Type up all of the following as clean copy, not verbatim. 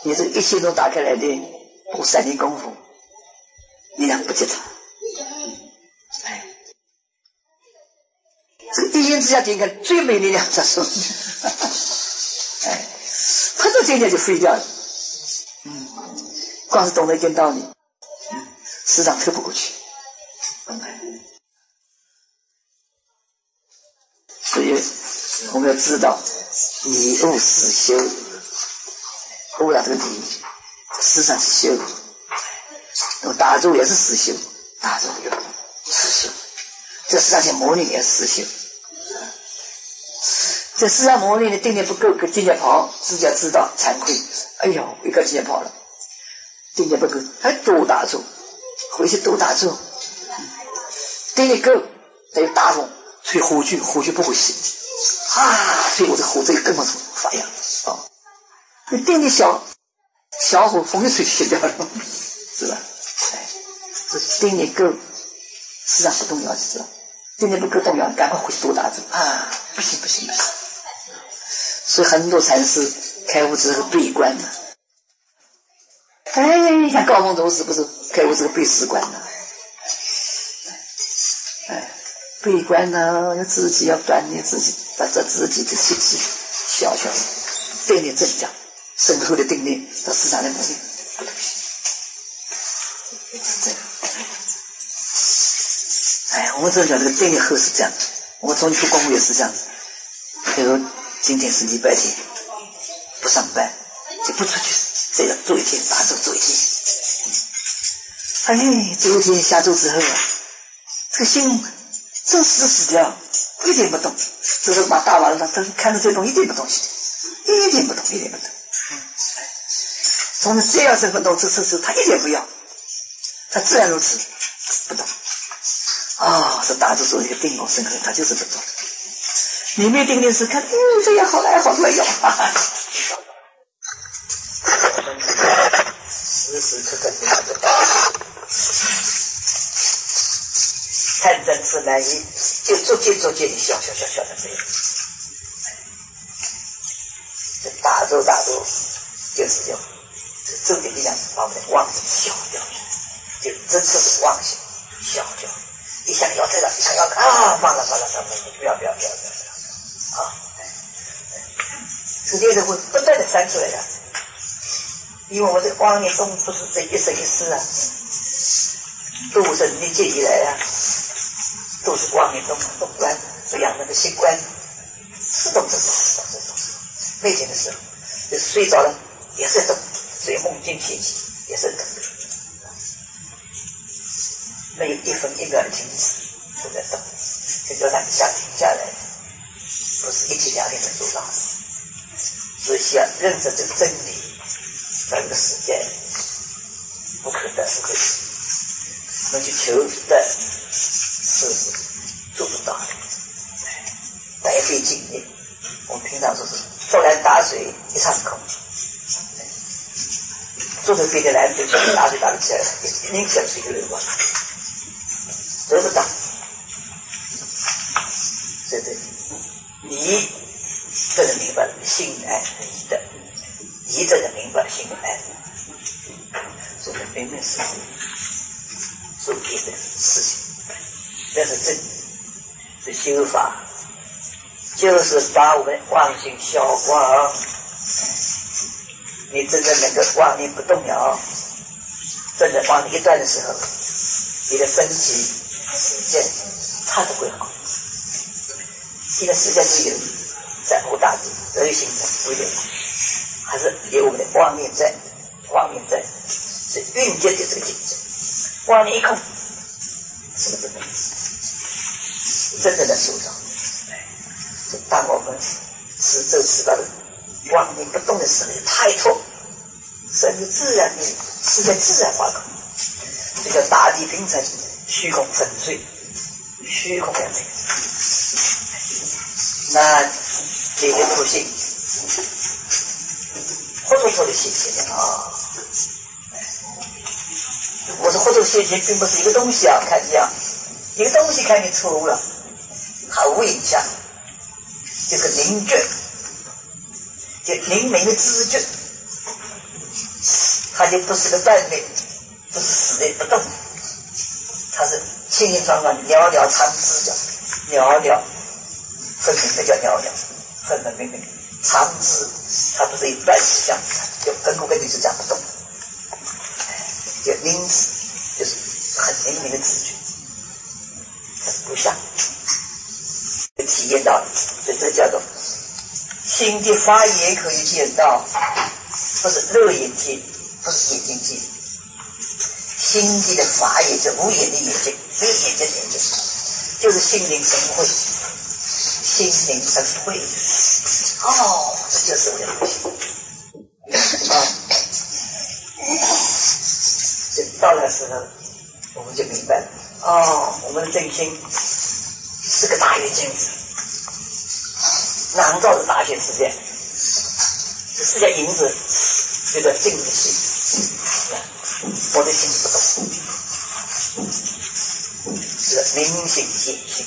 你这个一心中打开来的，不3年功夫，力量不及他。哎，这个一言之下点开最美力量在手里。哎，他这境界就废掉了。光是懂得一点道理，市场透不过去。所以我们要知道，以物实修，物啊这个理，实上是修。那么打坐也是实修，打坐也是实修。这实上性模拟也是实修。这实上模拟的定力不够，跟境界跑，自己要知道惭愧。哎呦，一个境界跑了。定力不够，还多打坐，回去多打坐。定力够，他有大风，吹火炬，火炬不会熄啊！所以我这火这个根本是发扬啊。你定力小，小火风一吹熄掉了，是吧？哎，这定力够，实际上不动摇，知道？定力不够动摇，赶快回去多打坐啊！不行。所以很多禅师开悟之后闭关了。哎，像高峰祖师不是开悟这个闭4关呢？哎，闭关呢，要自己要锻炼自己，把这自己的气息小的定力增长，深厚的定力到市场的努力不能行。哎，我们这讲这个定力厚是这样，我们中去公务也是这样子。比如今天是礼拜天，不上班就不出去。这个做一天，打坐做一天。哎，做一天下周之后啊，这个心真死掉，一点不动。这是把大晚上他看着这东西一点不动，一点不动。从这样身份动，这他一点不要，他自然如此不动。这打坐做一个定功深刻，他就是不动。你没定力时看，这样好来好来要。时时刻刻参真自难移，就逐渐的小的这样。这打坐就是要这个力量把我们的妄心消掉，就真正的妄心消掉。一想要这个，一想要忘了，不要这些人会不断的删出来的。因为我这个妄念中不是这一生一世啊，度生历劫以来啊，都是妄念中动乱，这样那个习惯，是动。那天的时候，就是睡着了也是动，所以梦境现起也是动，没有一分一秒的停止，都在动，就叫他一下停下来，不是1天2天的做到，所以需要认识这个真理。这个世界不可得，我们去求的是做不到的。白费精力，我们平常说是坐来打水一场空，坐着飞的来就打水打不起来，一拧下水就流光，得不到。所以你这个明白了，心安理得。一这个明白心安，这个明明是做别的事情，但是这修法就是把我们妄心消光。你真的能够妄念不动摇，真的妄念一断的时候，你的身体时间它都会好。现在时间是有在乎大地德行的不有。还是有我们的妄念在，是蕴结的这个境界。妄念一空，什么都没有，真正的收着。当我们持咒持到了妄念不动的时候，太透，生于自然的是在自然化空，这叫大地平成，虚空粉碎，虚空两这个。那这个不行。活脱脱的现前啊！我说活脱现前并不是一个东西啊，看这样，一个东西看你错误了，毫无影响，这个凝觉，就灵明的知觉， 它就不是个断裂，不是死的不动，它是清清爽爽袅袅长枝叫袅袅分明的叫袅袅分分明明长枝，它不是一断实相，就根骨根底是这样不动，就明知就是很明明的知觉，它是不像体验到的，所以这叫做心的法也可以见到，不是肉眼见，不是眼睛见。心地的法也是无眼的眼睛，没有眼睛的眼睛，就是心灵神会，心灵神会。哦，这就是我的东西啊！就到那时候，我们就明白了。哦，我们的真心是个大圆镜子，囊罩着大千世界。这世界影子就叫镜子心。我的心不动，是明心见性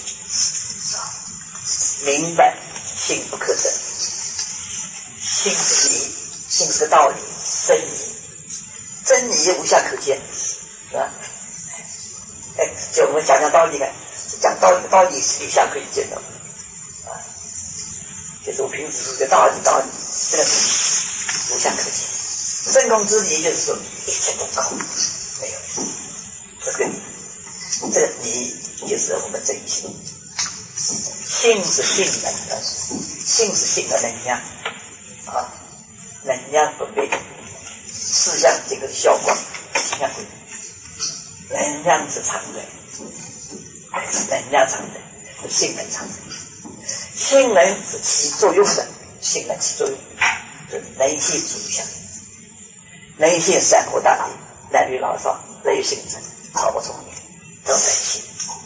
明白性不可证，性是理，性是个道理，真理，真理无暇可见，是吧？就我们讲道理呢，讲道理，道理是无暇可以见的，就是我平时说的道理，这个是无暇可见。真空之理就是说一切都空，没有这个理就是我们真心。性是性能的，性是性的能量啊，能量不变，思想这个效果形象规律，能量是常的，能量常的，是性能常的，性能是起作用的，性能起作用，是能性主相。人性山河大地，男女老少，人有性质，毫不重叠，都人性。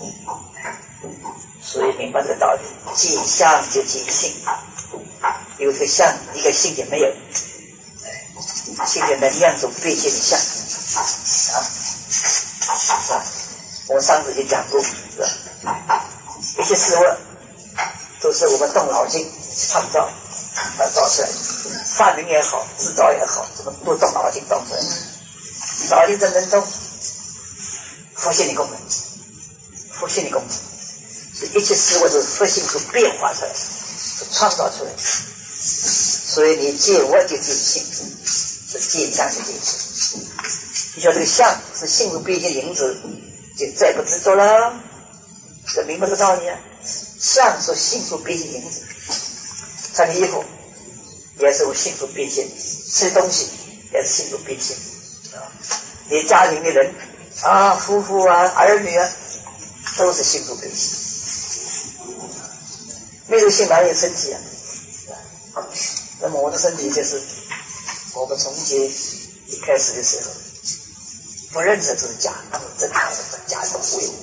所以明白这个道理，见相就见性，有这个相，一个性就没有，性的能量所变现的相啊。我上次也讲过，是吧？一些事物都是我们动脑筋创造造出来的。发明也好，制造也好，这个都动脑筋动出来，脑筋真能动，佛性的功能，佛性的功能，是一切事物都是佛性所变化出来，所创造出来。所以你见我就见性，是见相就见性。你说这个相是性所变现的影子，就再不执着了，这明白这个道理啊？相是性所变现的影子，穿衣服。也是我性所变现，吃东西也是性所变现。你家庭的人啊，夫妇啊，儿女啊，都是性所变现。没有性哪有身体啊？那么我的身体就是我们从前一开始的时候不认识这是假，真的是假的忽悠。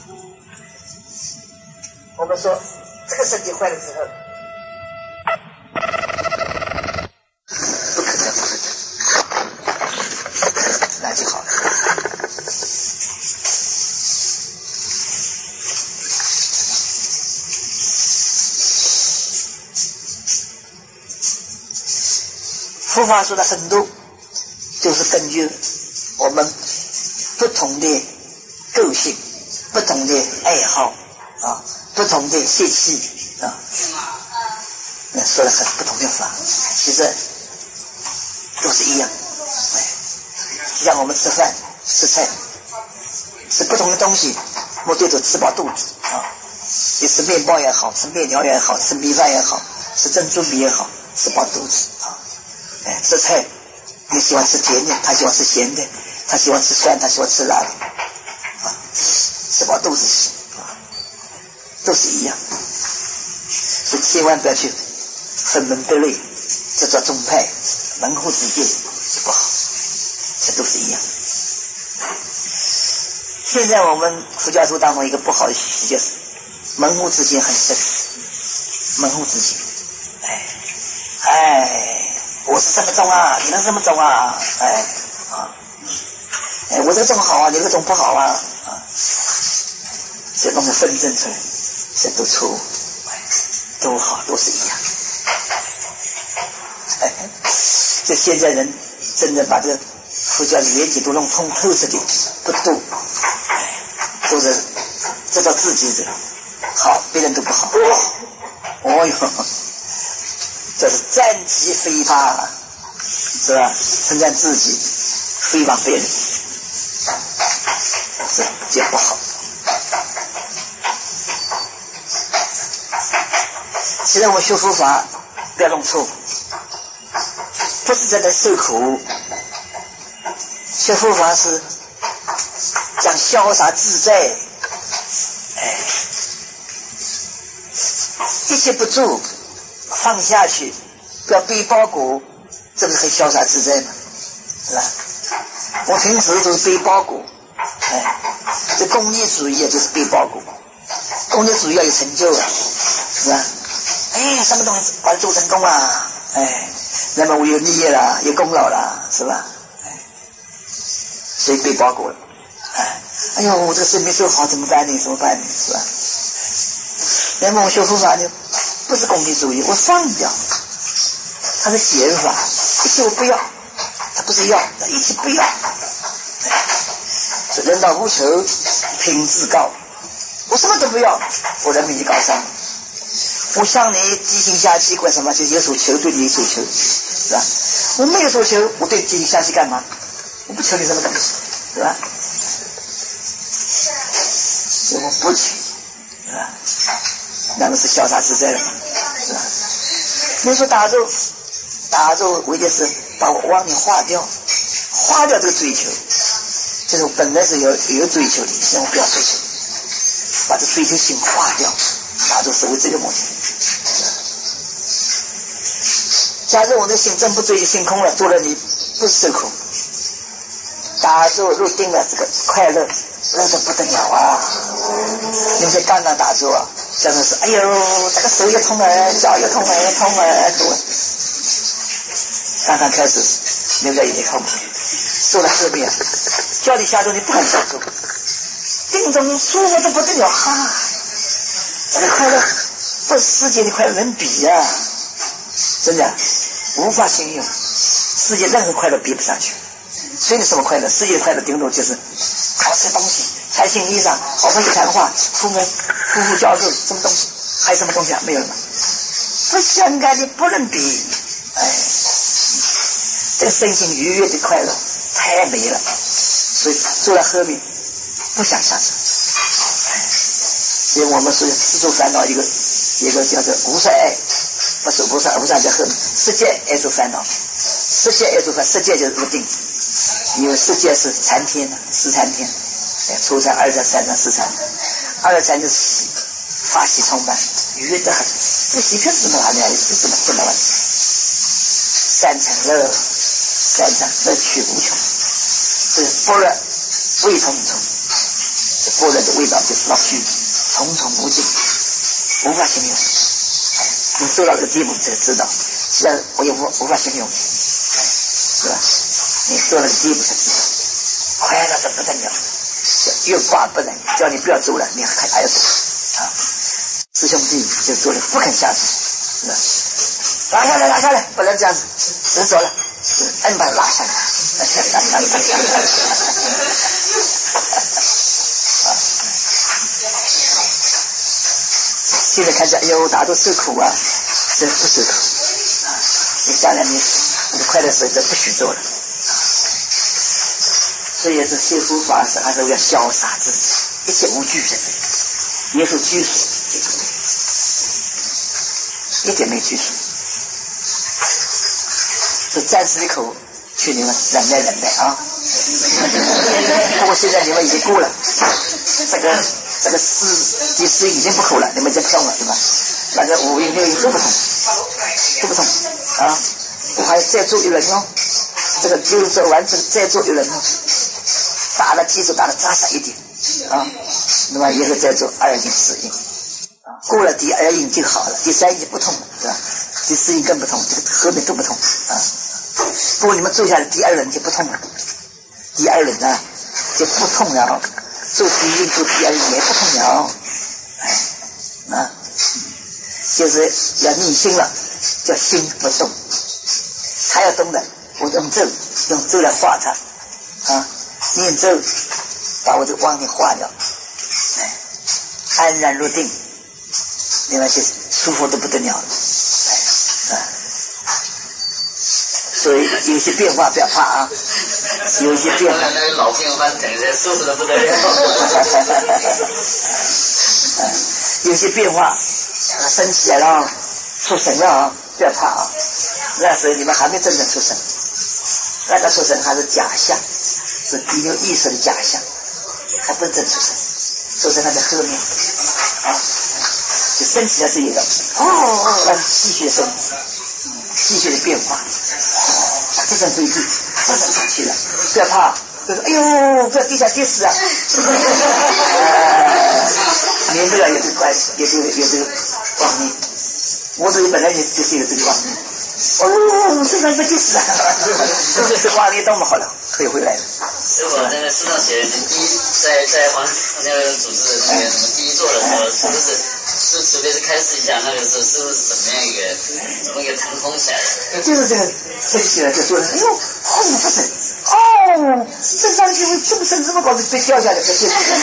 我们说这个身体坏了之后。那就好了。佛法说的很多，就是根据我们不同的个性、不同的爱好啊、不同的习气啊，说了很不同的法，其实都是一样。像我们吃饭吃菜吃不同的东西，目的都吃饱肚子啊。你吃面包也好，吃面条也好，吃米饭也好，吃珍珠米也好，吃饱肚子啊。吃菜你喜欢吃甜的，他喜欢吃咸的，他喜欢吃酸，他喜欢吃辣的啊。吃饱肚子啊，都是一样。所以千万不要去分门别类，这叫宗派门户之见是不好，这都是一样。现在我们佛教徒当中一个不好的习气就是门户之见很深，门户之见，我是这么种啊，你能这么种啊，我这个种好啊，你这个种不好啊，这弄个纷争出来，这都错误，都好，都是一样。这现在人真的把这个佛教里面几都弄通透彻的不度，做的知道自己的好，别人都不好。哦哟，这是占己诽谤，是吧？称赞自己，诽谤别人，这就不好。现在我学佛法，不要弄错，不是在那受苦。学佛法是讲潇洒自在，一切不住，放下去，不要背包裹，这不是很潇洒自在吗？是吧？我平时都是背包裹，这功利主义也就是背包裹，功利主义要有成就啊，是吧？什么东西把它做成功啊？那么我有利益了，有功劳了，是吧？所以背包裹了。哎呦，我这个生命做好怎么办呢？怎么办呢？是吧？那么我学佛法呢，不是功利主义，我放掉，它是减法，一切我不要，它不是要，它一切不要。人道无求，品质高，我什么都不要，我人民就高尚。我向你寄心下气管什么？就有所求，对你有所求，是吧？我没有所求，我对寄心下气干嘛？我不求你什么东西，是吧？所以我不求，是吧？那么是潇洒自在的嘛，是吧？你说打坐为的是把我妄念化掉这个追求，就是我本来是有追求的，现在我不要追求，把这追求心化掉，打坐是为这个目的。假如我的心真不追求心空了，做了你不是受苦，打坐入定了，这个快乐乐得不得了啊！你们在刚刚打坐啊，假如是哎呦，这个手也痛了，脚也痛了，痛了。刚刚开始流在眼睛后面，坐在后面，叫你下坐你不敢下坐，定中舒服得不得了哈！这个快乐不是世界的快乐能比啊，真的无法形容，世界任何快乐比不上去。所以什么快乐？世界的快乐顶多就是好吃东西，穿新衣裳，好朋友谈话，夫妇教授，什么东西？还有什么东西啊？没有了，不相干的不能比。这个身心愉悦的快乐太美了，所以坐在后面不想下去。所以我们是世俗烦恼一个叫做无色爱，不是无色在后面，世界爱做烦恼，世界爱做烦恼，世界就是入定，因为世界是禅天四禅天，初禅、二禅、三禅、四禅，二禅就是喜，法喜充满，愉悦得很。这喜片是什么玩意？是什么玩意？三禅乐趣无穷，这是般若味重重，这般若的味道就是乐趣重重无尽，无法形容。你做到这个地步才知道，现在我也无法形容，是吧？你做到这个地步才知道，快乐得不得了，欲罢不能，叫你不要走了，你还要走啊！师兄弟就做了不肯下去，是吧？拉下来，不能这样子，执着了，摁把拉下来。现在看见，哎呦，大家都受苦啊，这不受苦啊！你将来你的快乐时候不许做了。所以是修佛法是还是要潇洒自己，一切无拘在这里，没有拘束，一点没拘束。这暂时的口，劝你们忍耐啊！不过现在你们已经过了，这个第四已经不苦了，你们就不动了，对吧？那个五阴六阴都不痛啊！我还再做一轮哦，这个就做完整再做一轮哦，打了基础打得扎实一点啊，那么以后再做二阴四阴啊，过了第二阴就好了，第三阴就不痛了，对吧？第四阴更不痛，这个后面都不痛啊。不过你们做下来第二轮就不痛了，第二轮呢就不痛了，做第一做第二也不痛了，就是要逆心了，叫心不动，还要动的，我用咒来化它， 啊，念咒把我这个妄念化掉，安然入定，另外些舒服的不得了了，所以有些变化不要怕啊，有些变化那个老变化等着舒服的不得了有些变化升起来了，出神了啊，不要怕啊，那时候你们还没真正出神，那个出神还是假象，是第六意识的假象，还不真出神，出神还在后面啊，就升起来是一个那是气血升，气血的变化，这种对峙，这种出去了，不要怕，就说哎呦，不要地下跌死啊！连这个有这个关系，有这个妄念，我这里本来就是有这个妄念。哦，这个不跌死啊！这妄念多么好了，可以回来了。 师傅，那个书上写，你第一在黄那个组织的那个什么第一座的时候，是不是随便开示一下，那个是不是怎么样怎么一个腾空起来的？ 就是这个升起来就说了，哎呦，不是。哦，这上去会这么深这么高就被掉下来，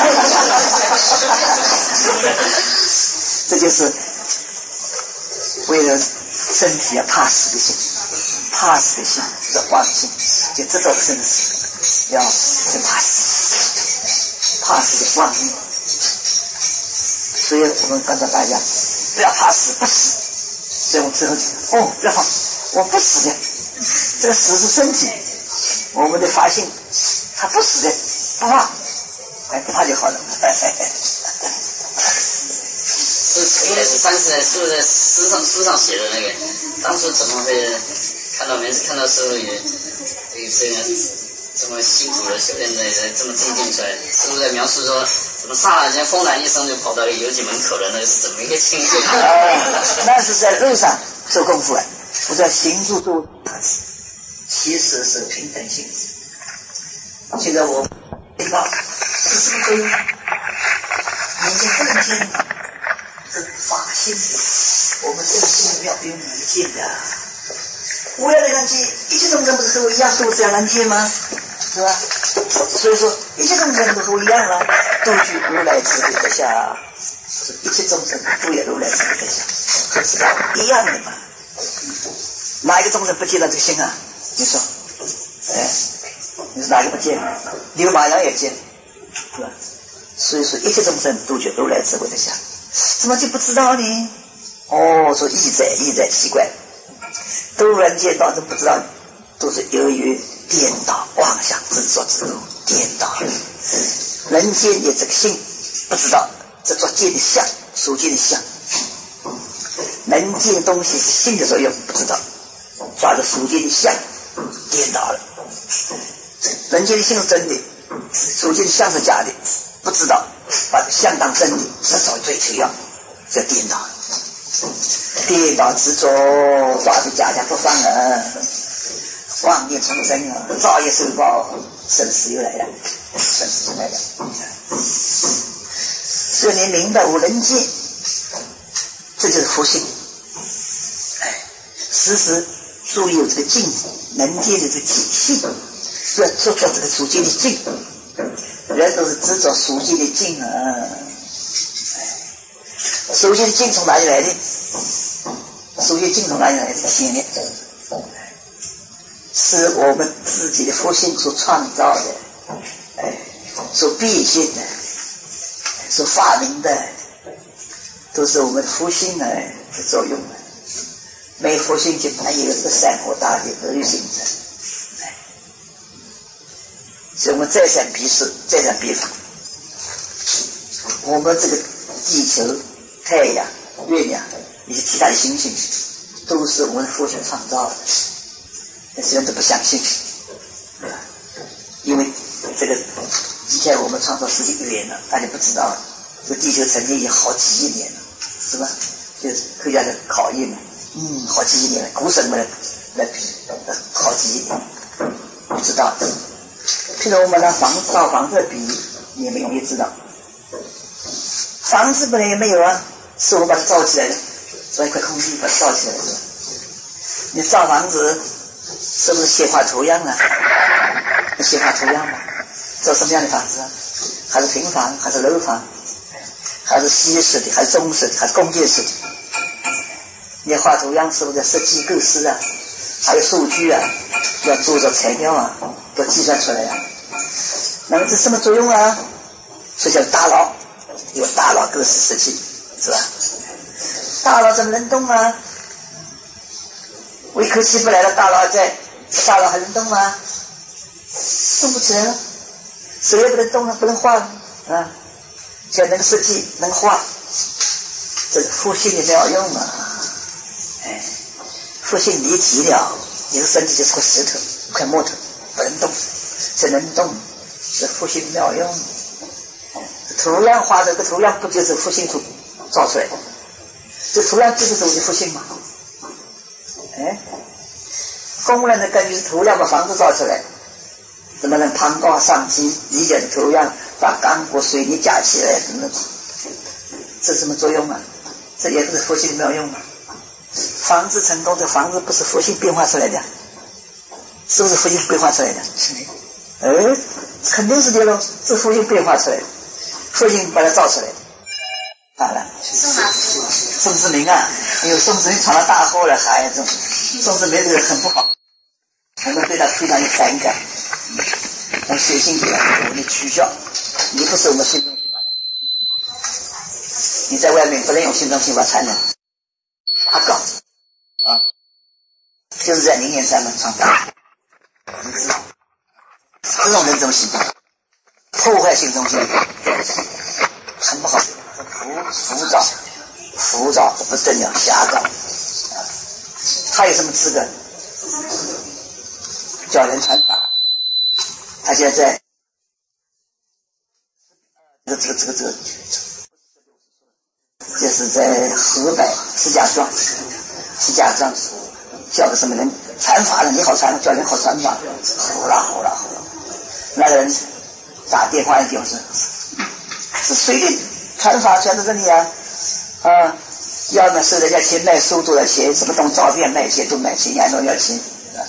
这就是为了身体怕死的心，怕死的心是妄心，就知道生死要就怕死的妄念，所以我们告诉大家不要怕死，不死，所以我之后不要怕，我不死的，这个死是身体。我们的发心，他不死的，不怕，不怕就好了。 应该是当时是不是书上写的那个，当初怎么会每次看到师傅也这么辛苦的修炼的这么精进出来，师傅在描述说怎么刹那间风然一声就跑到游景门口了，那是怎么一个情景？ 那是在路上做功夫啊，我在行住坐其实是平等性。现在我知道是什么作用？你就更见这法性，我们正心要不用理解的。无量的人间，一切众生不是和我一样都这样人间吗？是吧？所以说，一切众生都和我一样了，都具如来智慧德相。一切众生都有如来智慧德相，是吧？一样的嘛。哪一个众生不见到这个心啊？你说，你是哪个不见？牛马羊也见，是吧？所以说一切众生都觉如来智慧德相，怎么就不知道呢？说意在奇怪，都人见到这不知道，都是由于颠倒妄想执着之路颠倒了。人间的这个心不知道，这做见的相，所见的相，能见的东西是心的作用，不知道，抓着所见的相颠倒了。人间的心是真的，所见的相是假的，不知道，把相当真的，执着追求要，这颠倒了。颠倒执着，抓着假不放了，妄念重生啊，造业受报，生死又来了，生死又来了。所以你明白无人见，这就是福性。时时注意有这个境，能见的这个体性，要做这个属境的境。人都是执着属境的境啊。属境的境从哪里来的？属境境从哪里来的？前面是我们自己的福性所创造的，所变现的，所发明的，都是我们的福性的作用。没福性就没有这山河大地都有形成。所以我们再三比试，再三比方，我们这个地球、太阳、月亮以及其他的星星，都是我们福性创造的。但是人都不相信，因为这个以前我们创造世界1年了，大家不知道，这个地球成立已经好几亿年了，是吧？就是科学家的考验了，好几亿年了，古神们来比，好几亿年，不知道。譬如我们拿造房子比，也没容易知道。房子本来也没有啊，是我们把它造起来的，造一块空地把它造起来的。你造房子是不是写画图样啊？ 写画图样嘛，做什么样的房子啊？还是平房，还是楼房，还是西式的，还是中式的，还是工业式的？你画图样是不是要设计构思啊？还有数据啊，要做着材料啊，要计算出来啊。那么这什么作用啊？所以叫大脑，有大脑构思设计，是吧？大脑怎么能动啊？我一口气不来了，大脑在，大脑还能动吗？动不起来了，手也不能动了，不能画了啊！只要能设计能画，这是复性的妙用啊！哎，复性离体了，你的身体就是块石头，一块木头，不能动，这能动是复性妙用。图样画这个图样不就是复性图造出来的？这图样就是属于复性嘛？哎，工人的根据图样把房子造出来，怎么能攀高上基？理解的图样把钢骨水泥架起来，这什么作用啊？这也不是复性妙用啊！房子成功，这房子不是复性变化出来的，是不是复性变化出来的？是的。肯定是的喽，是复性变化出来的，复性把它造出来的。好了，宋志明啊，因为宋志明闯了大祸了，孩子，宋志明这个很不好，我们对他非常有反感。我们写信给他，我们取消，你不是我们信中心法，你在外面不能用信中心法才能。他告啊，就是在宁远山门闯大祸，你知道，这种人怎么行动？破坏信中心，很不好，浮躁不得了，瞎搞。他有什么资格叫人传法？他现在就是在河北石家庄叫个什么人传法了，你好传，叫人好传法，好了，那个人打电话就是随便传法传到这里啊，要么是人家钱卖书都要钱，什么东照片卖钱都卖钱，人家都要钱，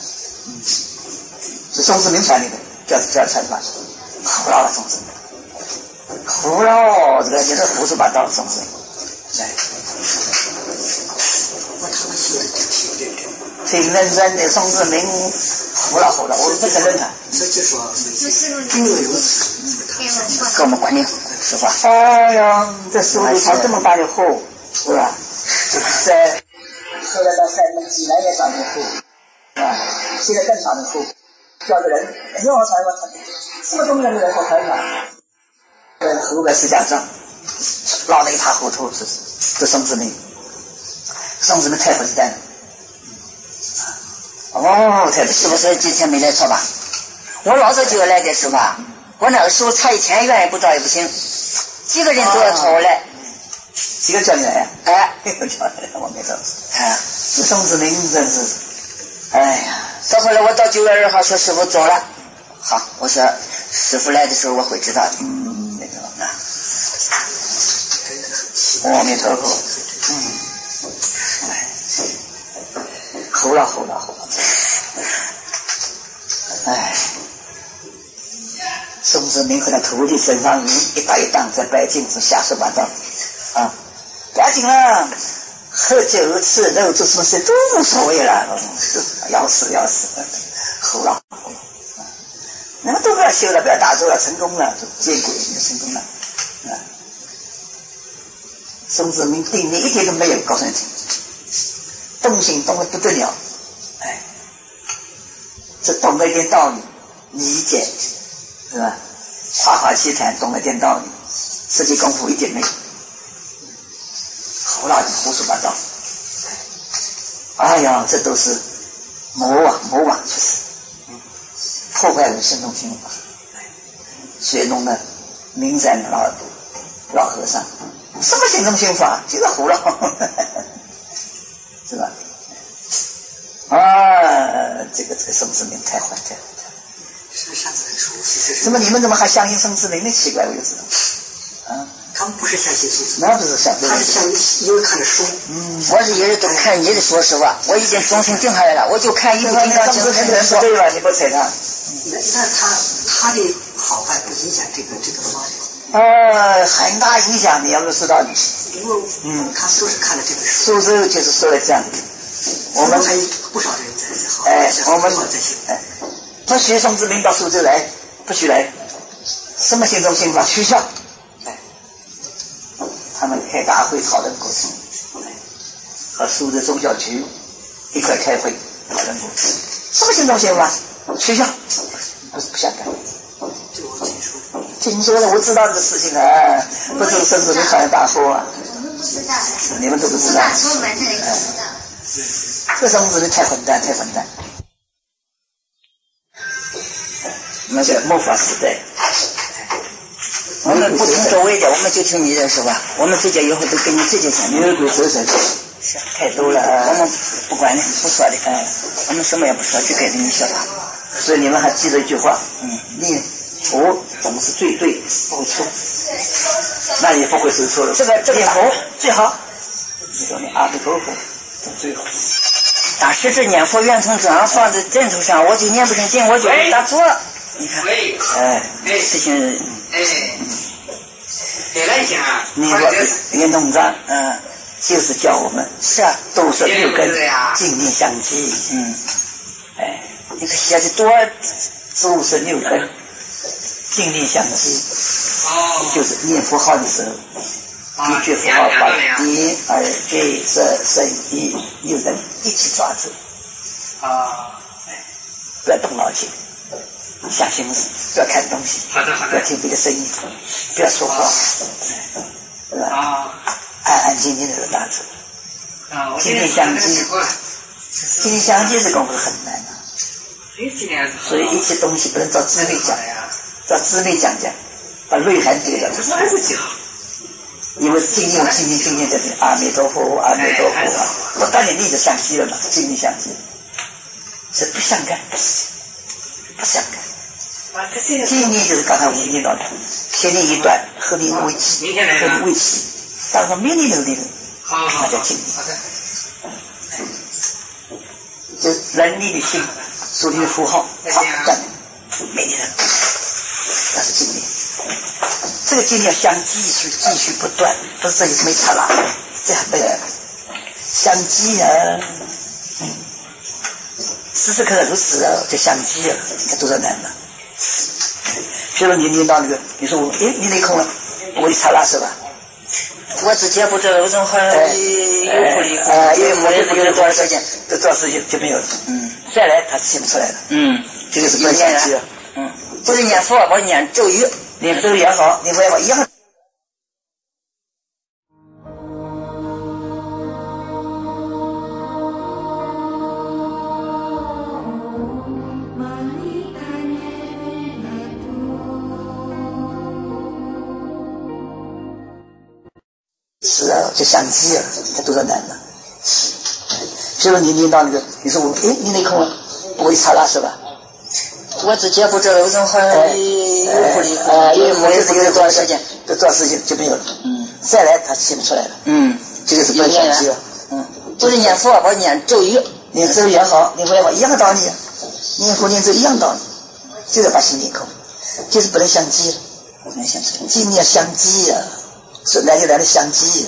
是宋志明传的，叫传法，胡闹了宋志明，胡闹，这个也是胡说八道的宋志明。挺认真的宋志明，胡闹，我不承认他。 这就说君有如此， 跟我们管理是吧？哎呀，这书里藏这么大的祸，是吧？在后来到山东济南也长的祸，是吧？现在更长的祸，叫个人很好传吧，这么多人的人好传吧？河北石家庄闹得一塌糊涂，这宋志明太不是蛋了。 是不是之前没来错吧？我老早就要来的是吧？我那个时候差1000元也不着也不行，几个人都要朝我来。 几个叫你来呀？我没说。这宋志明真是，哎呀！ 到后来我到9月2号说师傅走了，好，我说师傅来的时候我会知道的。 那个阿弥陀佛。胡闹。哎，宋志明和他徒弟身上一打一档在拜镜子瞎说八道啊，不要紧了，喝酒吃肉做什么事都无所谓了，要死，胡闹，你们都不要修了，不要打坐了，成功了，见鬼就成功了啊！宋志明定力一点都没有，告诉你听，动心动得不得了，哎，这懂了一点道理，理解是吧？夸其谈，懂了一点道理，实际功夫一点没有，胡闹胡说八道。哎呀，这都是魔网出世，破坏了神通心法，所以弄得名山老和尚什么神通心法，就是胡闹，是吧？这个宋志明太坏。 上次说怎么你们怎么还相信宋志明的？奇怪，我就知道。 他们不是相信宋志明， 那不是相信， 他是相信因为看的书。 我是一直都看你的，说实话，我已经中心定下来了，我就看一部《金刚经》。 宋志明人不对吧？你不睬他， 那他的好坏不影响这个发展。 很大影响的，要不知道你。 因为他都是看了这个苏州就是说了这样的。我们还有不少人在好， 我们不许宋子明到苏州来，不许来。什么行动刑法取消。他们开大会讨论过程，和苏州中小局一块开会讨论过程。什么行动刑法取消，不想干。 这我听说的。 听说的，我知道这个事情啊，不是甚至没讨论大祸啊。你们都不知道。这种人太混蛋，太混蛋。那个末法时代，我们不听周围的，我们就听你的是吧？我们这届以后都跟你这届讲，你会走神，太多了，我们不管的，不说的，我们什么也不说，就跟着你学吧。所以你们还记得一句话，你佛总是最对，不会错，那也不会是错了。这个佛最好，你说你阿弥陀佛最好。打十字念佛圆通章放在枕头上，我就念不成经，我就打坐。你看，事情， 对来讲， 你说圆通章，就是叫我们是啊，都是六根，静念相继，你看写的多，都是六根，静念相继，就是念佛号的时候。一句符号把1、2、3、4、5、6人一起抓住，不要动脑筋，想心思，不要看东西，不要听别的声音，不要说话，是吧？安安静静的打住。心念相继，心念相继这功夫很难的，所以一切东西不能照滋味讲，照滋味讲，把内涵丢掉。因为静念这里，阿弥陀佛，阿弥陀佛啊！我当年立着相机了嘛，静念相机，是不相干的事情，不相干。静念就是刚才我们念到的，前念一段，后念为起，后念为起，当成明念的理论，那叫静念。就人力的心，所立的符号，断没念了，那是静念。这个经要相继续不断，不是这里没差了，这样的相继啊，时时刻刻如此啊，就相继啊，你看多少难了。比如你念到那个，你说我，你没空了，我一刹那是吧？我只接不着，我怎么还有不离？因为我也不有多少时间，这多少时间就没有了。再来他是写不出来的。这个是不相继啊。不是念佛，我念咒语。念咒也好，念佛也好，一样。是啊，就相继了，这多少难了。比如你念到那个，你说我，你没空了，我一刹那是吧？我只接不着，我怎么还有不离？因为我也不有多少时间，这多少时间就没有了。再来他写不出来了。这个是不相继了。不是念佛，我念咒语，念咒语也好，念佛也好，一样的道理。念佛念咒一样道理，就是把心念空，就是不能相继了。不能相继，今念相继啊，是来就来的相继。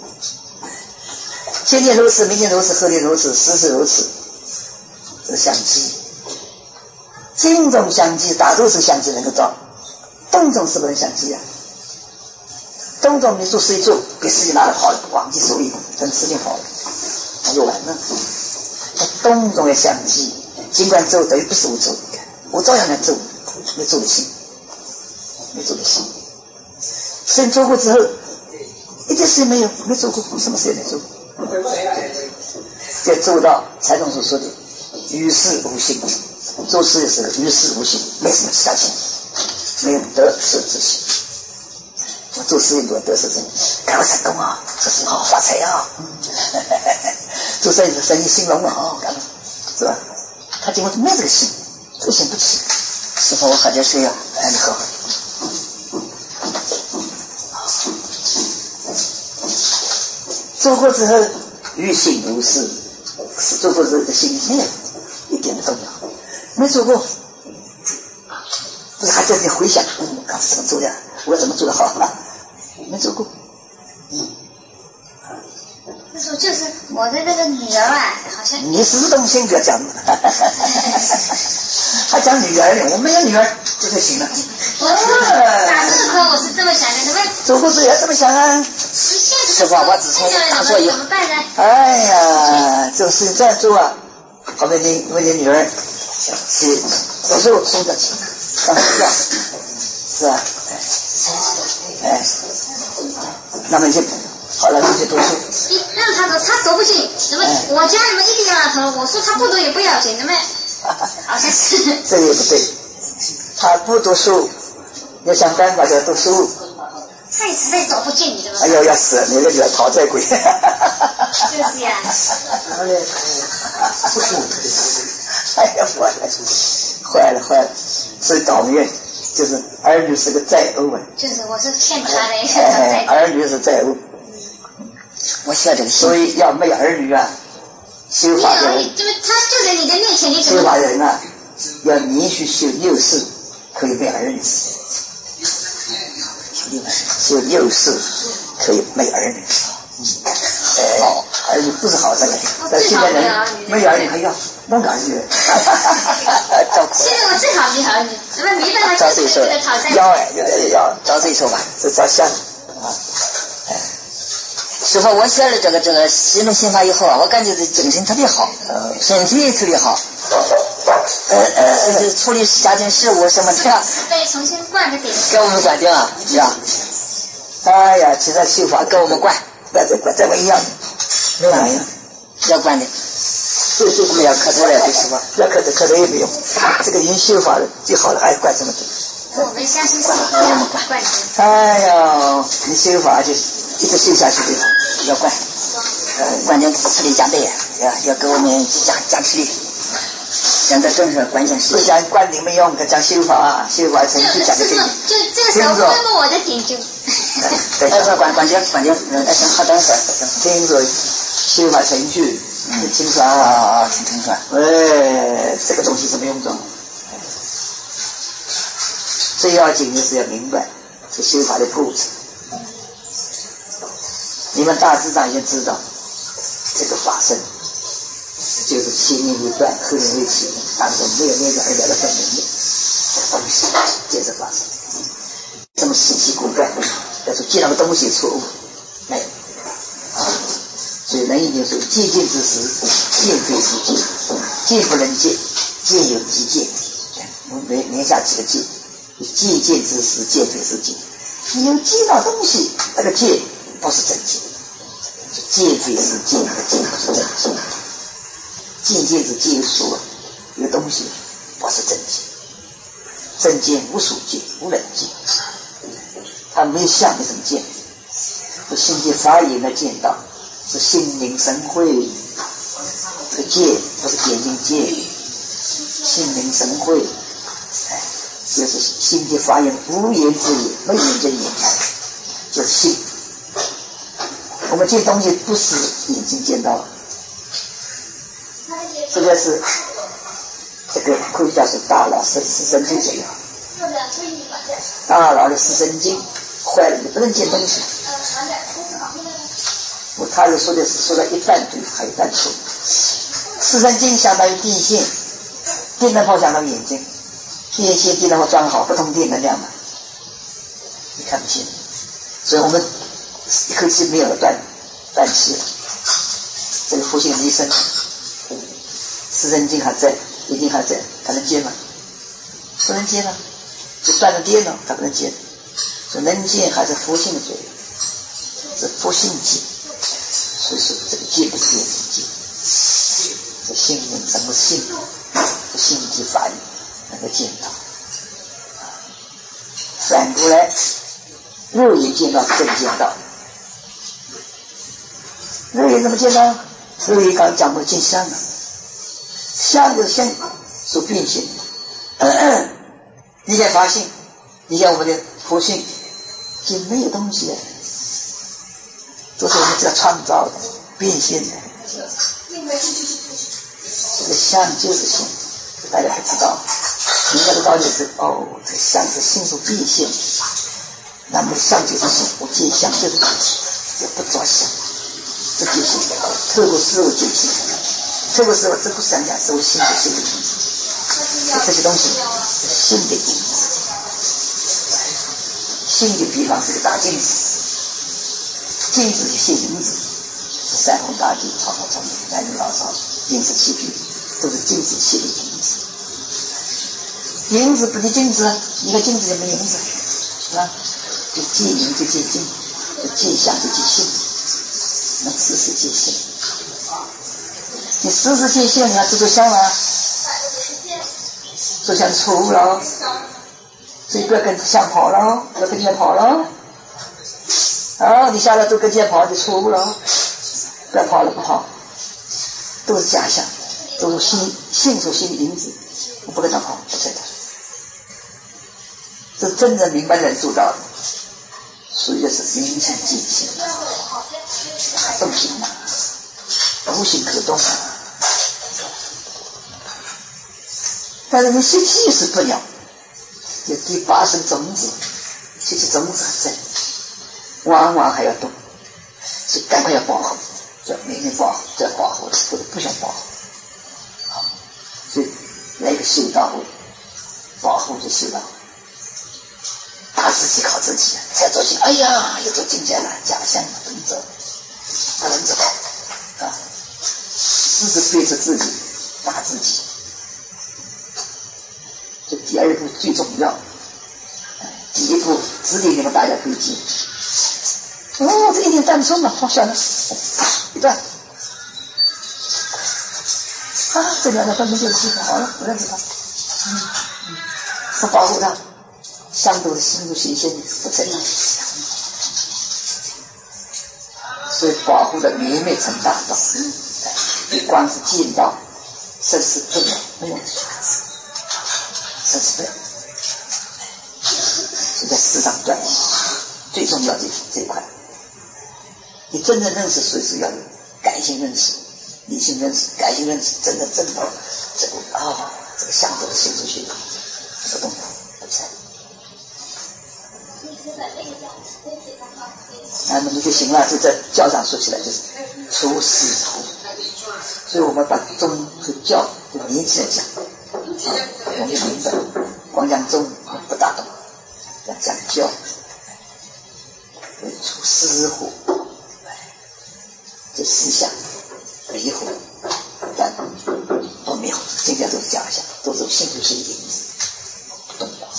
今天如此，明天如此，后天如此，时时如此，这个相继。经中相继，大多数相继能够到，动中是不能相继啊。动中你做事一做，给事情拿了跑了，忘记手艺，等事情跑了，那就完了。动中要相继，尽管做等于不是我做，我照样能做，没做的心，没做的心。事情做过之后，一点事情没有，没做过，什么事也没做过。就做到禅宗所说的于事无心。做事的时候于事无心，没什么其他心，没有得失之心。我做事情多得失之心，赶快成功啊，这事好发财啊，做生意生意兴隆啊，赶快是吧？他经过没这个心，这个心不起。师父，我喝点水啊，你喝。做过之后于心无事，做过之后的心没有一点不动摇。没做过， 不是还在这里回想，刚才怎么做的，我怎么做的好了？没做过。 那时候就是我的那个女儿啊，好像你是动心不要讲，还讲女儿呢，我没有女儿就可行了。 打这块我是这么想的，怎么做故事也这么想啊？ 实话我只从他说有怎么办呢？ 哎呀，这个事情这样做啊，后面你为你女儿去读书送着去上学校，是吧？哎，那么就好了，你去读书。 让他读，他读不进，怎么我家人们一定要让他读，我说他不读也不要紧，怎么好像是这个也不对，他不读书，要想办法就读书。 他也实在走不进，你知道吗？ 哎呦，要死了，你这个讨债鬼。 就是呀。 不是哎呀，坏了，所以倒霉就是儿女是个债务啊。 就是我是欠他的一个债。 儿女是债务。我晓得，所以要没儿女啊，修法的人， 因为他就在你的面前，你怎么？ 修法的人啊，要连续修6世，可以没儿女。修6世可以没儿女。好，儿女不是好这个，但现在人没有儿女还要弄个儿女。 现在我最好没儿女，怎么没办法照这说，要哎，要照这说吧，这照相啊。 师傅，我学了这个西门心法以后啊，我感觉这精神特别好，身体特别好，处理家庭事务什么的， 被重新灌个顶， 给我们灌顶啊，是吧？ 哎呀，其实修法给我们灌， 这么一样，没哪样， 要灌的，我们要磕头了，对师傅， 要磕头也没用，这个人修法的最好的，还灌什么顶？ 我们相信是灌顶。 哎呀，你修法就一直修下去就好， 要灌顶吃力加倍，要给我们加吃力。现在正是关键时不想灌顶没用，讲修法啊，修法程序讲的对。 就这个时候摸摸我的顶就。 关键，行，好，等会儿。 听着，修法程序，清楚啊，挺清楚。 哎，这个东西怎么用中？最要紧的是要明白这修法的步骤。你们大致上也知道，这个法身就是前面一段，后面一起，当中没有那个而了的分明的这个东西，就是法身。这么稀奇古怪，要是见到个东西错误，没有啊。所以人已经说戒尽之时，见非是戒，戒不能戒，戒有极戒。连下几个戒，戒尽之时，戒非是戒。你有见到东西，那个戒不是真戒，戒非是戒，那个戒不是真戒。戒戒是戒说，一个东西不是真戒，真戒无所戒，无人戒。他没有相，没什么见，是心界发言的见到，是心灵神会。这个戒不是眼睛戒，心灵神会，就是心界发言无言之言，没有眼睛眼，就是心。我们见东西不是眼睛见到，这个是这个科学家是大脑是视神经这样，大脑的视神经坏了，你不能见东西。他是说的是说了一半对，还有一半错。视神经相当于电线，电灯泡相当于眼睛，电线电灯泡装好，不通电能量嘛，你看不见。所以我们一口气没有了断气了，这个呼吸离身，视神经还在，眼睛还在，它能接吗？不能接了，就断了电了，它不能接。所以能见还是佛性的作用，是佛性界，所以说这个界不是眼睛界，是心灵什么性，是心界法理能够见到。反过来，肉眼见到是真见到，肉眼怎么见到？肉眼刚讲过见相了，相就是相所变现。你在发现，你像我们的佛性。就没有东西的，都是我们这创造的、变现的。这个相就是相，大家还知道。 明白的道理是哦，这个相是心所变现，那么相就是心，我见相就是也不着相，这就是透过事物见性，透过事物这不是想讲是我心的心的影子，这些东西是心的影子。心的比方是个大镜子，镜子是现影子，是山洪大地、草草丛林、男女老少、饮食起居，都是镜子现的影子。影子不是镜子，你看镜子有没有影子？是吧？就见影就见镜，就见相就见性，那时时见性。你时时见性，你要知道相啊，就像错误了，所以不要跟相跑了，不要跟见跑了。你下来都跟见跑就错误了，不要跑了不好，都是假象，都是性所心的影子，我不跟他跑，不在他。这真正明白人做到的，所以就是明心见性，动心啊，无形可动啊。但是你习气是不了，就第八生种子，习气种子还在，往往还要动，所以赶快要保护，叫每天保护，叫保护的，或者不想保护。好，所以来个修道会，保护就修道会。打自己靠自己，才走进，哎呀，又走境界了，假象不能走，不能走啊！时时背着自己，打自己。这第二步最重要，第一步指点你们大家可以记。这一点站不住了，放下了，一段。这两个分明就是好了，不认识他，不保护他。相对的心如新鲜的不真了，所以保护的绵绵成大道，光是见到生死不了，没有生死不了，是在世上转移最重要的这一块。你真正认识随时要有感性认识、理性认识、感性认识，真的正到这个这个相对的心出去不动不在。那么就行了，就在教上说起来就是出世乎，所以我们把宗和教就连起来讲，我们明白，光讲宗不大懂，要讲教，出世乎，这思想离乎，但不妙，现在都是假象，都是性质是影子，不动摇。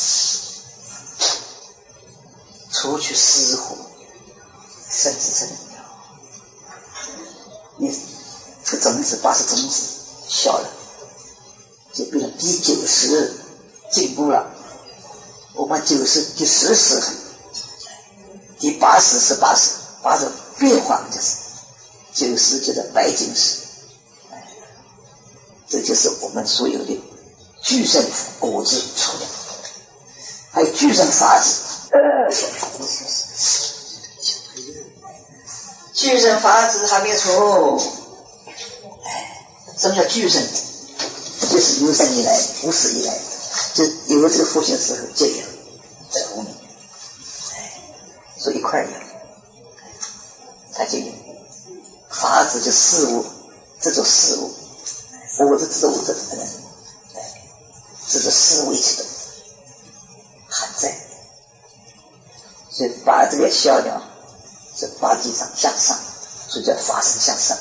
除去思乎，甚至成了。你这个种子80种子小了，就变成第90进步了。我们90第10是第80是80变化就是90就是白净时，这就是我们所有的具身果子出来，还有具身法子。具身法子还没有出，什么叫具身？就是有生以来、无始以来，就有了这个复性时候这样在无名，所以一块有，它就有法子就事物，这种事物，我是这种这个人，这个事物一起的还在。所以把这个消掉，是把地上向上，所以叫法身向上。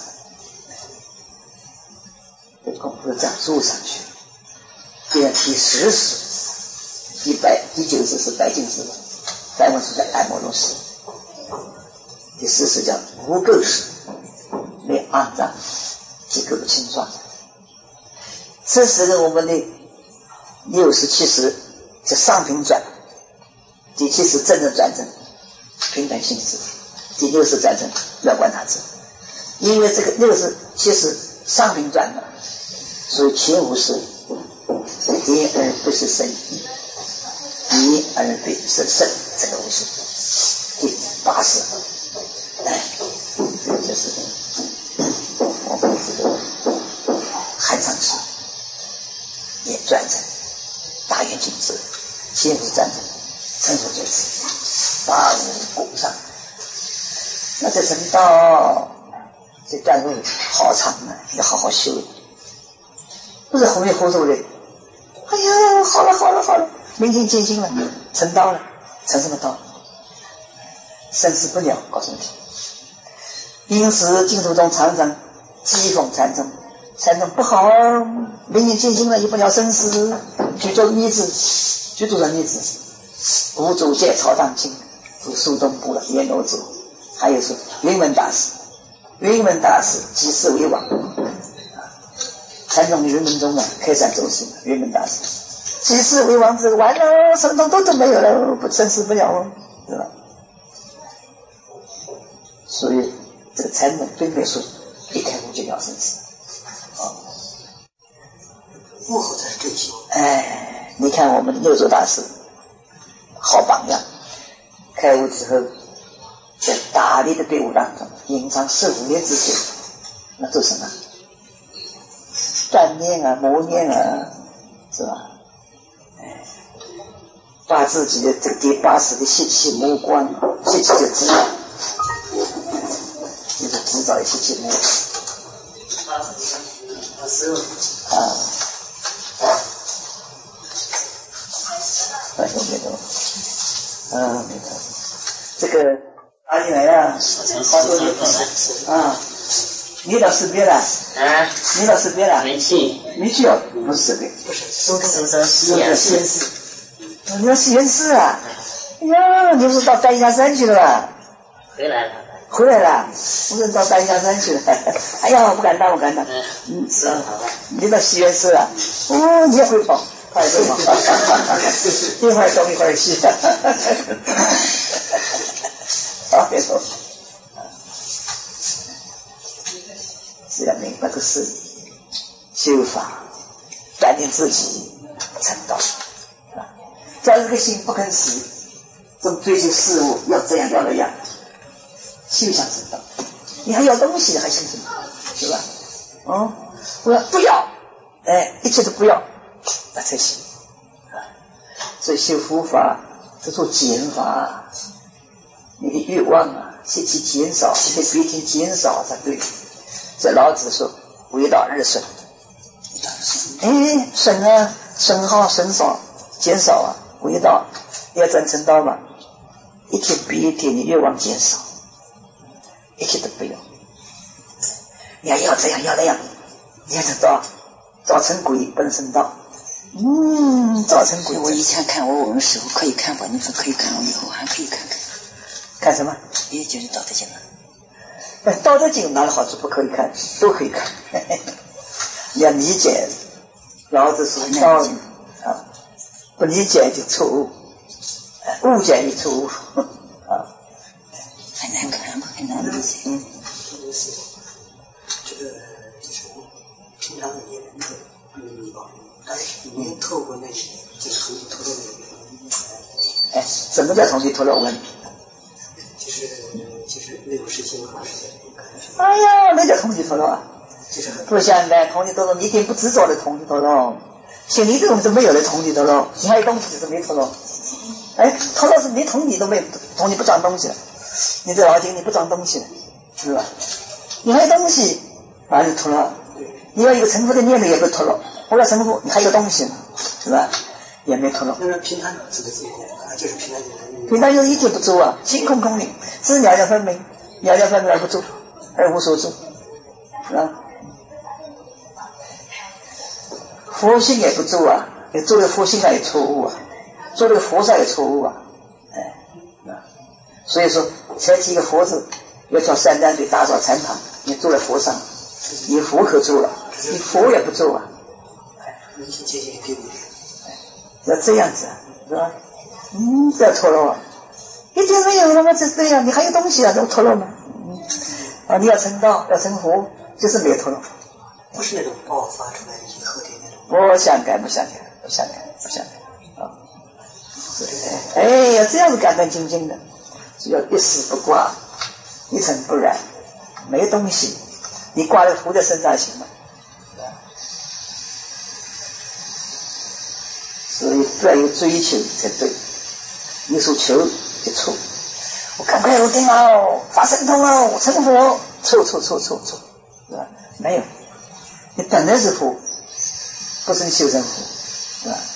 这功夫这样做上去，这样第10时、第90是白净时，白文是叫爱摩罗时，第10时叫无垢时，没肮脏，结构不清爽。这时呢，我们的60、70叫上平转。第70正正转正，平等性质；第60转正，不要管它字，因为这个60、70上平转了，所以前50是一而不是生，一而不是生，这个50，第80，这就是我们这个汉上时也转正，大面尽致，先富战争，成熟就是大无功上。那这成道，这段路好长啊，要好好修。不是后面胡诌的，哎呀，好了，明心见性了，成道了，成什么道？生死不了，告诉你。因此净土中常常讥讽禅宗，禅宗不好啊，明心见性了，也不了生死，去做逆子，去做逆子。五祖戒曹藏经，苏东部了，阎罗祖，还有是云门大师，即世为王。禅宗的云门宗啊，开山祖师云门大师，即世为王，这个完了，什么都没有了，不生死不了哦，对吧？所以这个禅宗并没有说一开悟就了生死啊。 幕后才是真心。 你看我们的六祖大师，好榜样，开悟之后，在大力的队伍当中，隐藏15年之久，那做什么？锻炼啊，磨练啊，是吧？把自己的这个第80的习气磨光，习气就知道，就是制造一些节目没错。这个阿里来呀，你到识别了？你到识别了？ 没去哦，不是识别， 不是苏州西安市。 你到西安市啊？哎呀，你不是到丹霞山去了吧？ 回来了， 我是到丹霞山去了。哎呀，不敢当。你到西安市啊？哦，你也会跑，他也会跑，一会儿东一会儿西。好，别说。只要明白个事，修法锻炼自己成道，只要这个心不肯死，总追求事物要这样要那样，休想成道。你还要东西还行什么？是吧？我要不要？一切都不要，那才行。所以修佛法这做减法，你的欲望啊，习气减少，你的悲情减少才对。这老子说为道日损，损啊，损耗损少减少啊，为道要真成道嘛，一天比一天你欲望减少，一切都不要，你还要这样要那样，你还成道，早成鬼不能成道。早成鬼。 我以前看我们师傅可以看吧，你说可以看，我以后还可以看。 看什么？ 也就是道德经了。 道德经哪里好处不可以看？都可以看。你要理解老子说的道理啊，不理解就错误，误解就错误啊。 很难看吧，很难理解。 这个就是平常也能够但是你透过那些这个同体陀罗文。 什么叫同体陀罗文？ 就是内部实现和实现。 哎呀，那叫同体陀罗啊！不像的同体陀罗，你一定不执着的同体陀罗，心里这种是没有的同体陀罗，你还有东西就是没陀罗。陀罗是你同体都没有，同体不装东西了，你这老经你不装东西了，是吧？你还有东西，哪是陀罗？你要一个成佛的念头也不是陀罗，后来成佛你还有东西呢，是吧？也没陀罗。 那么平常指的是就是平常心。 平常就是一点不住啊，心空空灵，只了了分明，了了分明而不住，而无所住，是吧？佛性也不住啊，你做的佛性也错误啊，做的佛上也错误啊，所以说才提个佛字，要叫三丹对打扫禅堂，你做了佛上，你佛可住了，你佛也不住啊，要这样子啊，是吧？不要陀螺，一点没有了吗？这样，你还有东西啊？都陀螺吗？你要成道，要成佛，就是没有陀螺。 不是那种爆发出来以后的那种。 不想改啊！要这样子干干净净的，只要一丝不挂，一尘不染，没东西，你挂了符在身上行吗？所以不要有追求才对，有所求就错。我赶快入定哦，发神通哦，我成佛，错，对吧？没有，你本来是佛，不是你修成佛，对吧？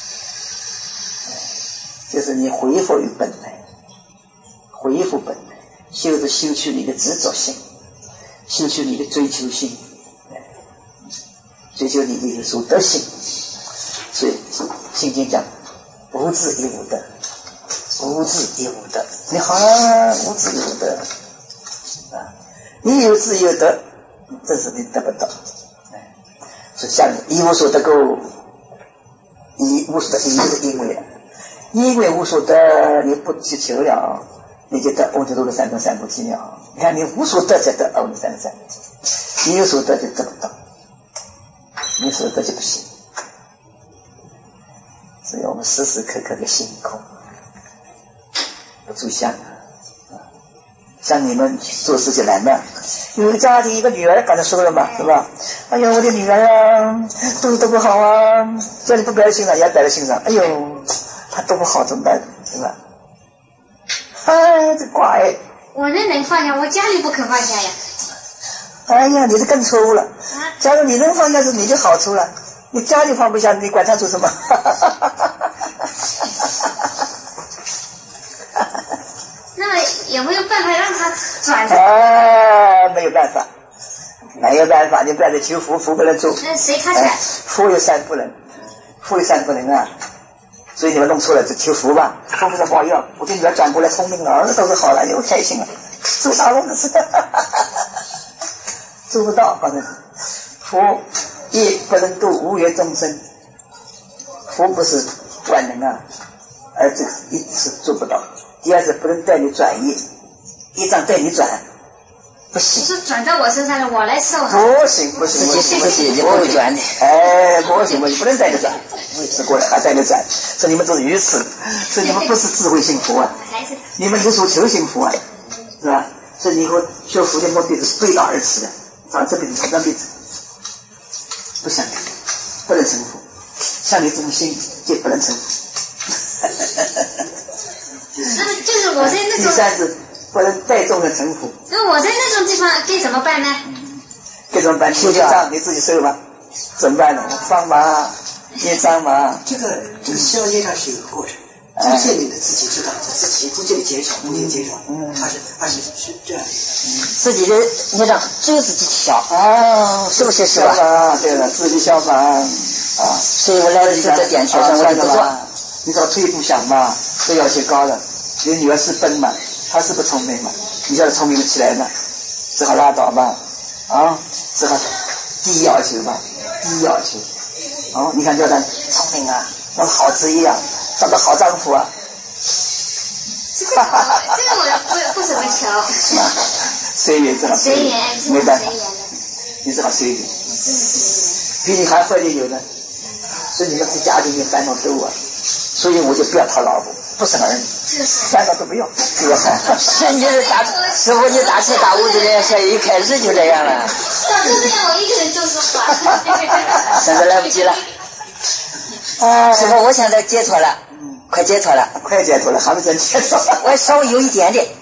就是你恢复于本来，恢复本来，修去你的执着性，修去你的追求性，追求你的所得性。所以心经讲无智亦无得，无智亦无得。你好了，无智亦无得啊！你有智有得，这是你得不到。所以下面一无所得故，一无所得，一是因为无所得，你不去求了，你就得阿耨多罗三藐三菩提了。你看你无所得才得阿耨多罗三藐三菩提，你有所得就得不到，你所得就不行。所以我们时时刻刻的心空，不住相。像你们做事情来嘛，有个家庭一个女儿，刚才说了嘛，是吧？哎呦，我的女儿啊，读得不好啊，家里不高兴了，也摆在心上。哎呦，她读不好怎么办？是吧？哎，这乖。 我那能放下，我家里不肯放下呀。 哎呀，你这更错误了。假如你能放下，是你的好处了。你家里放不下，你管他做什么？ 那么有没有办法让他转？ 没有办法，没有办法，你不要再求福，福不能做。 那谁看看？ 福有三不能，福有三不能啊！所以你们弄错了，就求福吧。福不是保佑，我的女儿转过来聪明了，儿子都是好了，又开心了，做大梦的事，做不到，反正福亦不能度无缘众生，福不是万能啊，而这个一是做不到。第二是不能带你转移，一张带你转，不行。 是转到我身上了，我来受。 不行，不行，你不会转的。不行，不能带你转，是过来还带你转，说你们都是愚痴，说你们不是智慧幸福啊，你们有所求幸福啊，是吧？所以你以后学佛的目的是背道而驰的，长这辈子长那辈子。不想不能成佛，像你这种心就不能成佛。 那么就是我在那种。 第三是不能带众人成佛。 那我在那种地方该怎么办呢？ 该怎么办？业障你自己受吧，怎么办呢？放吧，业障嘛。 这个消业障是有个过程，逐渐你的自己知道，自己逐渐的减少，逐渐减少，而是这样。 自己的业障只有自己消是不是是吧？对了，自己消吧啊！ 所以我来的是这点学生，我就不做。 你找退一步想嘛，这要求高了。你女儿是笨嘛，她是不聪明嘛，你叫她聪明不起来嘛，只好拉倒吧啊！只好低要求吧，低要求。你看叫她聪明啊，那好职业啊，找到好丈夫啊。 这个我不怎么求。 随缘，正好随缘， 没办法，你正好随缘，比你还坏的有呢。所以你们这家庭的烦恼多啊，所以我就不要讨老婆，不生儿女，烦恼都不要，不要烦恼。 是你是大师傅，你大彻大悟的人，所以一开始就这样了。 早就这样，我一个人就说话。 现在来不及了。师傅，我现在解脱了。快解脱了，还没真解脱，我稍微有一点点。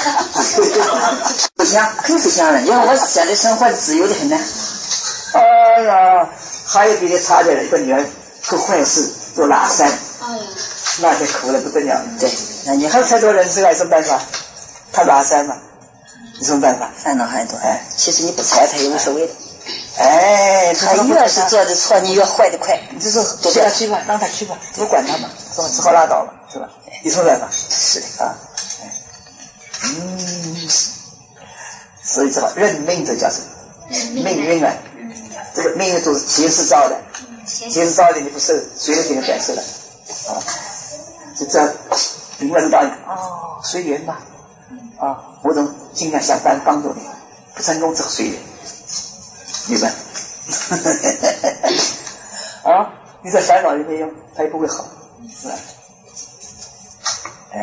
不想，可不想了。你看我现在生活自由的很呢。 哎呀，还有比你差点，一个女儿做坏事，做拉山，那就苦了不得了。 对，那你还有太多人生，有什么办法？他拉山嘛，有什么办法？ 烦恼很多。其实你不猜他也无所谓的。 他越是做的错，你越坏的快。 你就说去他去吧，让他去吧，不管他嘛，是吧？只好拉倒了，是吧？有什么办法？ 是的啊。 所以这个认命，这叫什么？命运啊，这个命运都是前世造的，前世造的你不受，谁能给你改受了？就这样，明白这道理随缘吧，我总尽量想办法帮助你，不成功只好随缘。明白？你在烦恼也没用，他也不会好，是吧？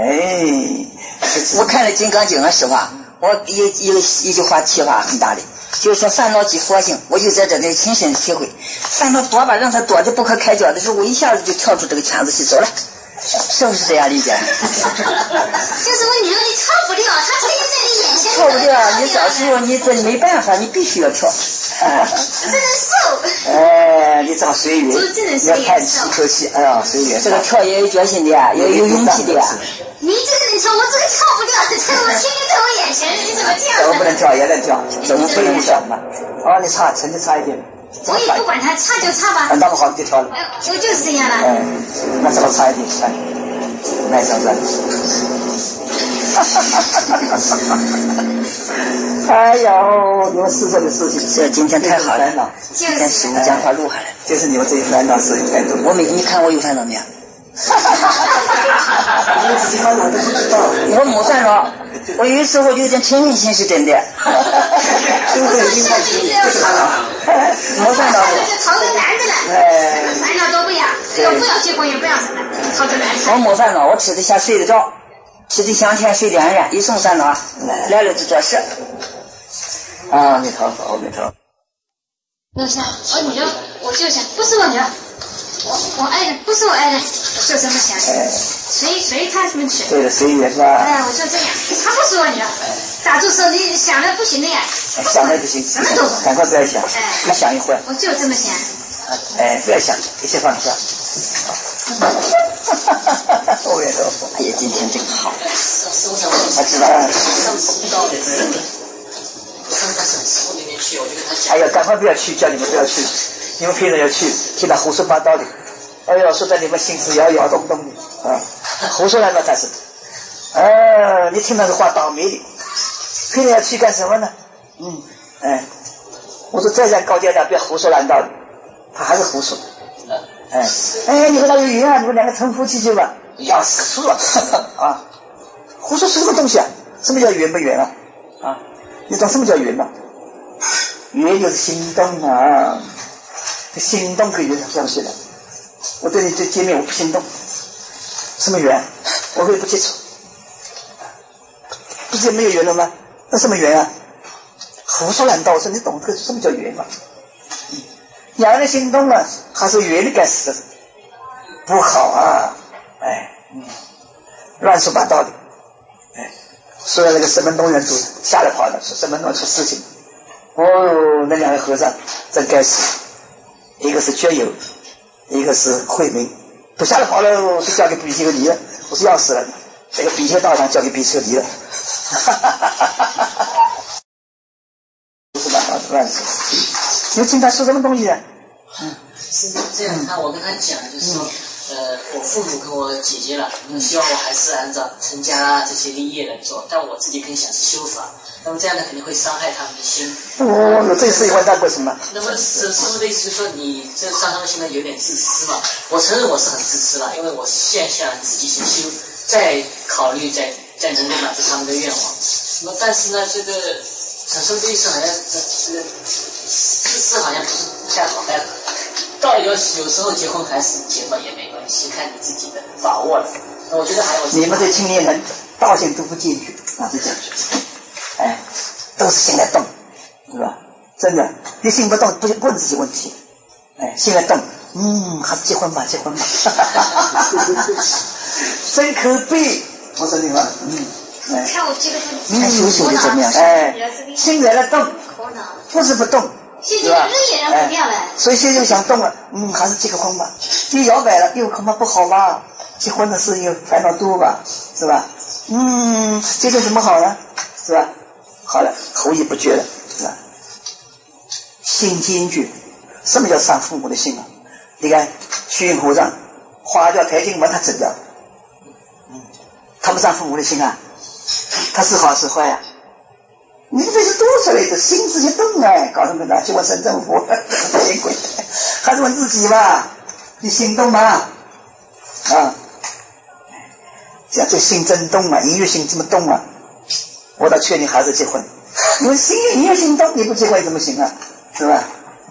我看了《金刚经》啊，师傅，我一句话启发很大的。 就是说烦恼即佛性，我就在这里亲身体会，烦恼多吧，让他多的不可开交的时候，我一下子就跳出这个圈子去走了，是不是这样理解？ 就是我女儿你跳不掉，她可以在你眼前跳不掉，你到时候你这没办法，你必须要跳。 真瘦。 哎，你找随缘， 你要叹气口气，哎呀，随缘。这个跳也有决心的，也有勇气的。 你这个你说我这个跳不掉，这个我天天在我眼前，你怎么这样？ 我不能跳也能跳，这无非无效嘛。哦，你差，成绩差一点。 我也不管他，差就差吧。 那么好，你就跳了。 我就是这样了。 那怎么差一点？来上山。哎呦，你们师傅的事情，这今天太好了，今天师傅讲话录下来，就是你们这些烦恼是太多。我没，你看我有烦恼没有？我没烦恼，我有时候有点嗔恨心是真的。 我说下辈子要没烦恼。 就讨个男的了，烦恼都不要，不要结婚也不要什么，讨个男的。 我没烦恼，我吃得下睡得着，吃得香甜睡得安然，有什么烦恼？来了就做事。阿弥陀佛，阿弥陀佛。 那是我女儿，我就想，不是我女儿，我爱人，不是我爱人，我就这么想，随他们去。 对了，随缘是吧？ 哎，我就这样，他不是我女儿，打住手，你想的不行的呀。 想的不行， 什么都不赶快不要想，不想一会儿。 我就这么想。 不要想，一切放下。我也说，哎呀，今天真好。他知道了。 上次遇到的是，我上他省师傅那边去，我就跟他讲。 哎呀，赶快不要去，叫你们不要去，你们凭什么要去？听他胡说八道的，哎呦，说在你们心思摇摇动动的啊，胡说八道才是。你听他的话倒霉的，凭什么要去干什么呢？我说再让高家长不要胡说乱道的，他还是胡说。你和他有缘啊，你们两个成夫妻去吧。要死了啊！胡说是什么东西啊？什么叫缘不缘啊？你懂什么叫缘吗？缘就是心动啊，这心动可以缘上东西的。我对你这见面我不心动，什么缘？我可以不接触，不是没有缘了吗？那什么缘啊？胡说乱道，我说你懂这个什么叫缘吗？两人心动了，还是缘的该死的，不好啊！乱说八道的，说那个石门洞人都吓得跑了，说石门洞出事情。那两个和尚真该死，一个是觉有，一个是慧明，都吓得跑了，就交给比丘尼了。我说要死了，这个比丘道场交给比丘尼了。乱说，你听他说什么东西啊？ 是这样，我跟他讲，就是说，我父母跟我姐姐了，希望我还是按照成家这些立业来做，但我自己更想是修法，那么这样呢肯定会伤害他们的心。 这次以后干过什么？ 那么师傅的意思是说，你这伤他们心呢有点自私嘛？我承认我是很自私了，因为我先想自己先修，再考虑再能够满足他们的愿望。那么但是呢，这个产生的意思好像这个自私好像不是太好办。到底有时候结婚还是结婚也没关系，看你自己的把握了。那我觉得还有你们这青年人道心都不进去，哪是进去？都是心在动，是吧？真的，你心不动不问自己问题，心在动，还是结婚吧，结婚吧。真可悲，我说你吧， 看我这个看修修的怎么样？心在那动，不是不动。 现在日也让不掉了， 所以现在想动了，还是结个婚吧。你摇摆了，又恐怕不好吧？结婚的事又烦恼多吧，是吧？这就怎么好呢？是吧？好了，口意不绝了，是吧？心坚决，什么叫伤父母的心啊？你看虚云和尚花掉台经文，他整掉，他不伤父母的心啊？他是好是坏呀？你这是多出来的心自己动搞什么呢？去问省政府，见鬼！还是问自己吧，你心动吗？这样就心真动啊，音乐心这么动啊！我倒劝你还是结婚，因为你有心动，你不结婚怎么行啊？是吧？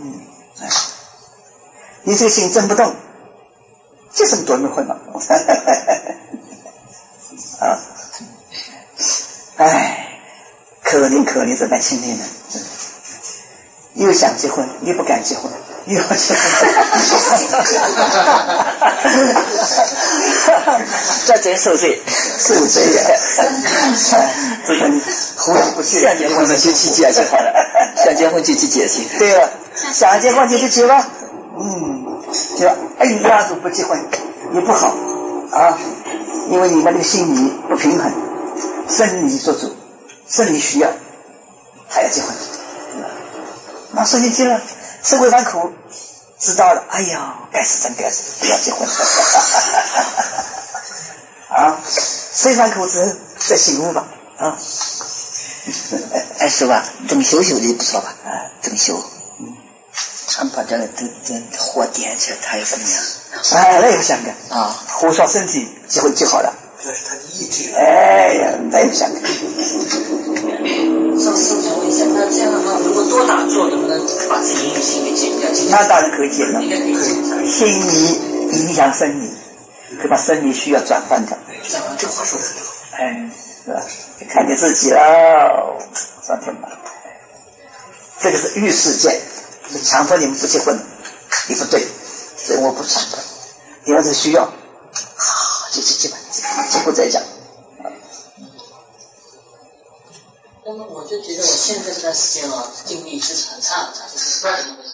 你这个心真不动，这什么多没婚了？可怜这般青年人， 又想结婚，又不敢结婚，又要结婚， 这真受罪， 受罪呀！这个胡来不去， 想结婚就去结就好了，想结婚就去结去。 对了，想结婚就去结吧。对吧？哎呀，都不结婚也不好啊，因为你们这个心理不平衡，生理做主，生理需要，还要结婚。那生理结了，吃过一番苦，知道了，哎呀，该死真该死，不要结婚。啊，吃一番苦之后再醒悟吧。啊， 哎，师傅，这么修的不错吧？这么修。他们把这个都火点起来，他也怎么样？ 哎，那也不相干啊， 火烧身体就好了。 这是他的意志。 哎呀，那也不相干。 上师想问一下，那这样的话，如果多打坐，能不能把自己阴性给戒掉？ 那当然可以戒了。 应该可以戒掉。 心理影响生理，可以把生理需要转换掉。 这话说的很好。 哎，是吧？看你自己了，上天吧。这个是欲世界。强迫你们不结婚，你不对，所以我不强迫。你要是需要，就去结吧，结婚再讲。 那么我就觉得我现在这段时间啊，精力是很差，就是不知道怎么回事。